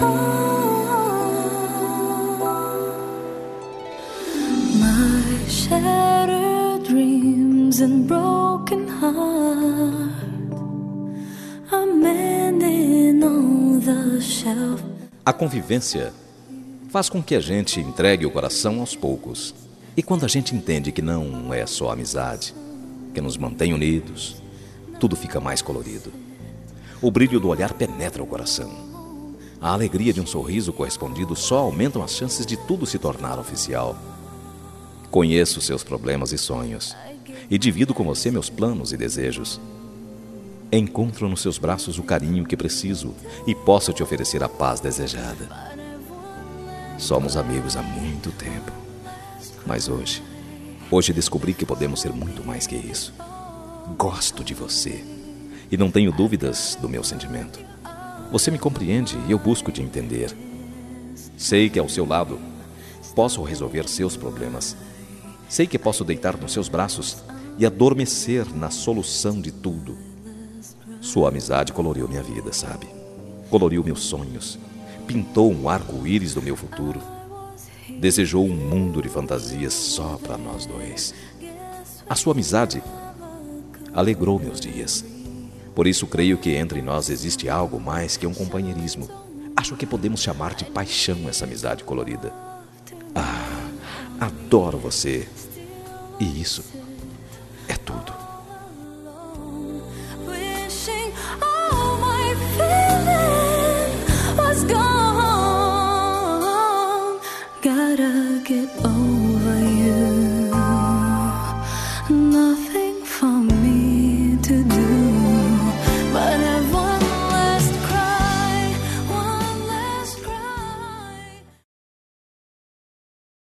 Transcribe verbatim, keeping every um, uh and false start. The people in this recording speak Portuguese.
My shattered dreams and broken heart, I'm mending on the shelf. A convivência faz com que a gente entregue o coração aos poucos. E quando a gente entende que não é só amizade que nos mantém unidos, tudo fica mais colorido. O brilho do olhar penetra o coração. A alegria de um sorriso correspondido só aumentam as chances de tudo se tornar oficial. Conheço seus problemas e sonhos e divido com você meus planos e desejos. Encontro nos seus braços o carinho que preciso e posso te oferecer a paz desejada. Somos amigos há muito tempo, mas hoje, hoje descobri que podemos ser muito mais que isso. Gosto de você e não tenho dúvidas do meu sentimento. Você me compreende e eu busco te entender. Sei que ao seu lado posso resolver seus problemas. Sei que posso deitar nos seus braços e adormecer na solução de tudo. Sua amizade coloriu minha vida, sabe? Coloriu meus sonhos, pintou um arco-íris do meu futuro, desejou um mundo de fantasias só para nós dois. A sua amizade alegrou meus dias. Por isso creio que entre nós existe algo mais que um companheirismo. Acho que podemos chamar de paixão essa amizade colorida. Ah, adoro você. E isso